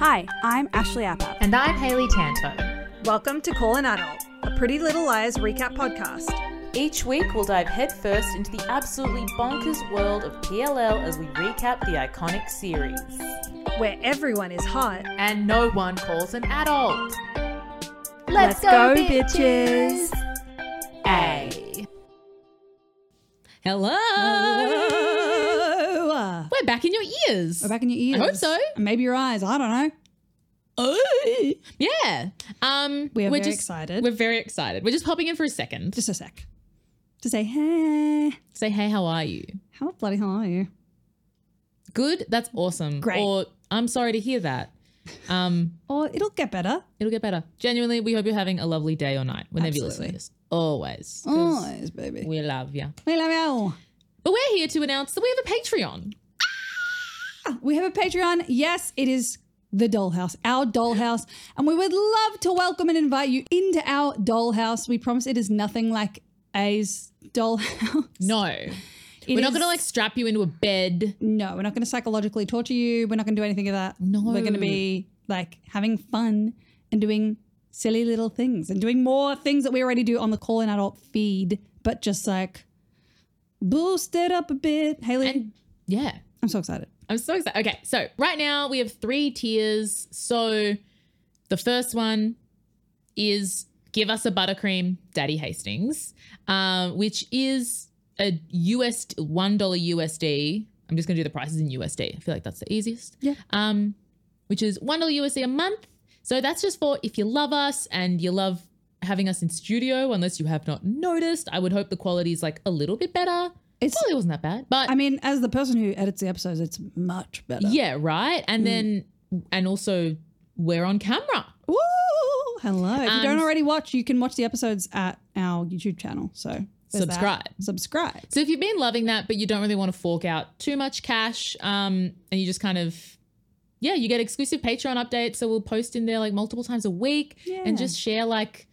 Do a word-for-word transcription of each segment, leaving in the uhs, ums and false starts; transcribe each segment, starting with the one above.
Hi, I'm Ashley Appap. And I'm Hayley Tanto. Welcome to Call an Adult, a Pretty Little Liars recap podcast. Each week we'll dive headfirst into the absolutely bonkers world of P L L as we recap the iconic series. Where everyone is hot. And no one calls an adult. Let's, Let's go, go, bitches! A. Hello. Hello. We're back in your ears. We're back in your ears. I hope so. And maybe your eyes. I don't know. Oh. Yeah. Um, we are we're very just, excited. We're very excited. We're just popping in for a second. Just a sec. To say, hey. Say, hey, how are you? How bloody hell are you? Good. That's awesome. Great. Or I'm sorry to hear that. Um, or it'll get better. It'll get better. Genuinely, we hope you're having a lovely day or night whenever you listen to this. Always. Always, baby. We love you. We love you. But we're here to announce that we have a Patreon. Ah, we have a Patreon. Yes, it is the Dollhouse, our Dollhouse. And we would love to welcome and invite you into our Dollhouse. We promise it is nothing like A's Dollhouse. No. It we're not is- going to like strap you into a bed. No, we're not going to psychologically torture you. We're not going to do anything of that. No. We're going to be like having fun and doing silly little things and doing more things that we already do on the Call an Adult feed, but just like boost it up a bit. Hayley, And yeah. I'm so excited. I'm so excited. Okay, so right now we have three tiers. So the first one is Give Us a Buttercream Daddy Hastings, um, which is a U S one dollar U S D. I'm just going to do the prices in U S D. I feel like that's the easiest. Yeah. Um, which is one dollar U S D a month. So that's just for if you love us and you love having us in studio, unless you have not noticed. I would hope the quality is like a little bit better. It It's- probably wasn't that bad. But I mean, as the person who edits the episodes, it's much better. yeah, right. And Mm. then, and also we're on camera. Woo! Hello. If you Um, don't already watch, you can watch the episodes at our YouTube channel. So there's that. Subscribe. Subscribe. So if you've been loving that, but you don't really want to fork out too much cash, um, and you just kind of, yeah, you get exclusive Patreon updates. So we'll post in there like multiple times a week Yeah. and just share like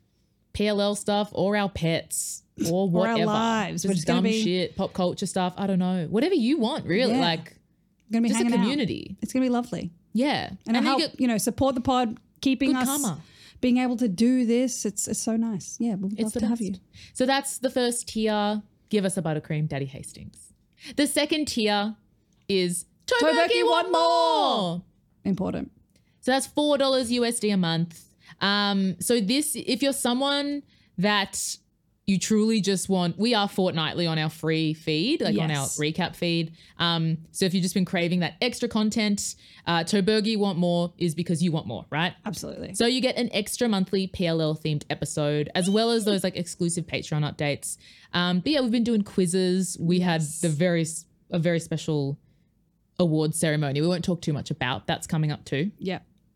P L L stuff or our pets or Or whatever. our lives. We're Just just gonna dumb be- shit, pop culture stuff. I don't know. Whatever you want, really. Yeah. Like Gonna be just a hanging out. community. It's gonna be lovely. Yeah. And, then it'll help, you get you know, support the pod, keeping good us, karma. being able to do this. It's it's so nice. Yeah, we'd It's love the to have best. you. So that's the first tier. Give Us a Buttercream Daddy Hastings. The second tier is Toboki Want More. Important. So that's four dollars U S D a month. Um, so this, if you're someone that you truly just want, we are fortnightly on our free feed, like on our Yes. recap feed. Um, so if you've just been craving that extra content, uh, Tobogi Want More is because you want more, right? Absolutely. So you get an extra monthly P L L themed episode, as well as those like exclusive Patreon updates. Um, but yeah, we've been doing quizzes. We Yes. had the very, a very special award ceremony. We won't talk too much about. That's coming up too. Yeah.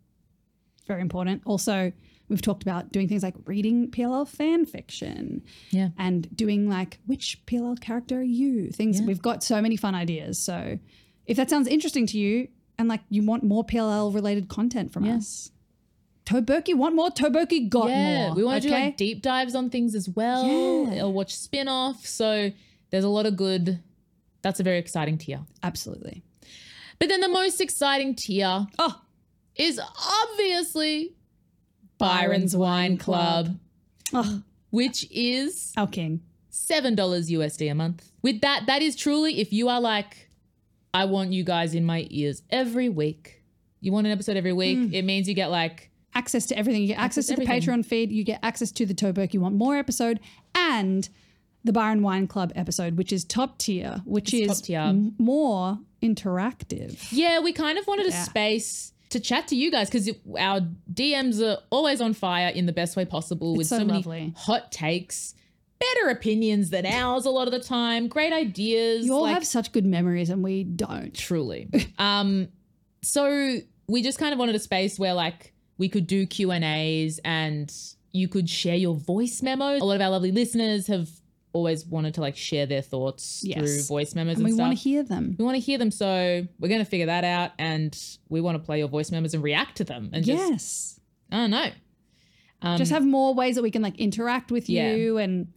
Very important. Also, we've talked about doing things like reading P L L fan fiction. Yeah. And doing like, which P L L character are you? Things, Yeah. we've got so many fun ideas. So if that sounds interesting to you and like you want more P L L related content from Yeah. us, Toboki want more, Toboki got yeah, more. we want to okay? do like deep dives on things as well. Yeah. Or watch spin-offs. So there's a lot of good. That's a very exciting tier. Absolutely. But then the most exciting tier Oh, is obviously Byron's Wine Club, oh, which is our king. seven dollars U S D a month. With that, that is truly, if you are like, I want you guys in my ears every week. You want an episode every week. Mm. It means you get like, Access to everything. You get access, Access to the everything. Patreon feed. You get access to the Toboki Want More episode and the Byron Wine Club episode, which is top tier, which It's is top tier. m- more interactive. yeah, we kind of wanted a Yeah. space to chat to you guys because our D Ms are always on fire in the best way possible with It's so so many lovely. hot takes, better opinions than ours a lot of the time, great ideas. You all like, have such good memories and we don't. truly. um, so we just kind of wanted a space where like we could do Q and A's and you could share your voice memos. A lot of our lovely listeners have always wanted to like share their thoughts Yes. through voice memos And and, we stuff. want to hear them. we want to hear them, so we're going to figure that out, and we want to play your voice memos and react to them, and just Yes. I don't know, um, Just have more ways that we can like interact with Yeah. you and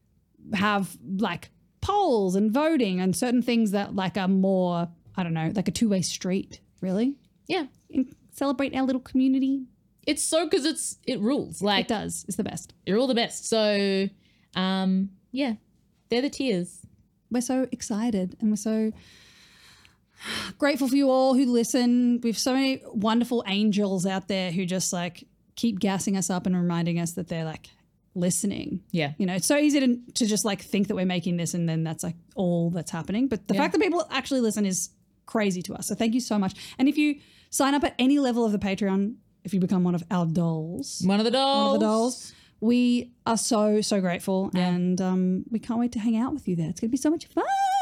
have like polls and voting and certain things that like are more, I don't know, like a two-way street, really. yeah. In- celebrate our little community. It's so because it's it rules. Like It does. It's the best. you're all the best. So, um, yeah, they're the tiers. We're so excited and we're so grateful for you all who listen. We have so many wonderful angels out there who just like keep gassing us up and reminding us that they're like listening. Yeah. You know, it's so easy to, to just like think that we're making this and then that's like all that's happening. But the Yeah. fact that people actually listen is crazy to us. So thank you so much. And if you sign up at any level of the Patreon, if you become one of our dolls, One of the dolls. one of the dolls, we are so, so grateful. Yeah. And um, we can't wait to hang out with you there. It's going to be so much fun.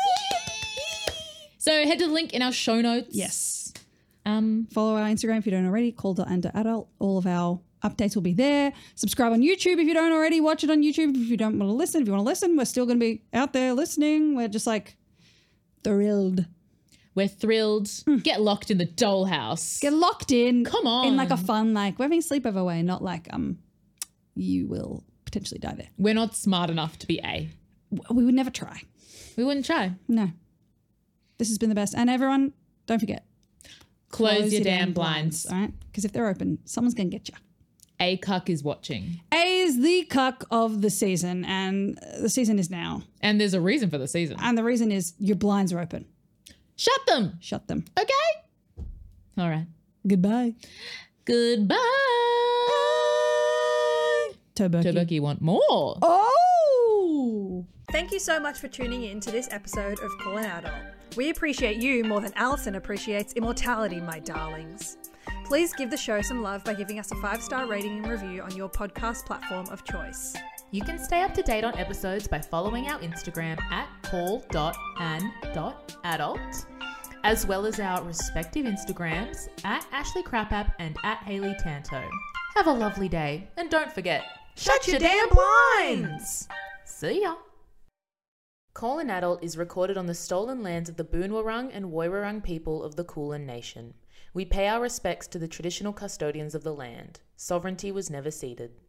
So head to the link in our show notes. Yes. Um, Follow our Instagram if you don't already, called and adult. All of our updates will be there. Subscribe on YouTube if you don't already. Watch it on YouTube if you don't want to listen. If you want to listen, we're still going to be out there listening. We're just like thrilled. we're thrilled. Get locked in the dollhouse. Get locked in. Come on. In like a fun, like we're having a sleepover way, not like um, you will potentially die there. We're not smart enough to be A. W- We would never try. We wouldn't try. No. This has been the best. And everyone, don't forget. Close, your, damn blinds. All right? Because if they're open, someone's going to get you. A cuck is watching. A is the cuck of the season, and the season is now. And there's a reason for the season. And the reason is your blinds are open. Shut them. Shut them. Okay. All right. Goodbye. Goodbye. Turbo. Turboki want more. Oh! Thank you so much for tuning in to this episode of Call an Adult. We appreciate you more than Alison appreciates immortality, my darlings. Please give the show some love by giving us a five-star rating and review on your podcast platform of choice. You can stay up to date on episodes by following our Instagram at call dot an dot adult, as well as our respective Instagrams at Ashley Crapapp and at Hayley Tanto. Have a lovely day, and don't forget, shut your damn blinds! See ya! Call an Adult is recorded on the stolen lands of the Boonwurrung and Woiwurrung people of the Kulin Nation. We pay our respects to the traditional custodians of the land. Sovereignty was never ceded.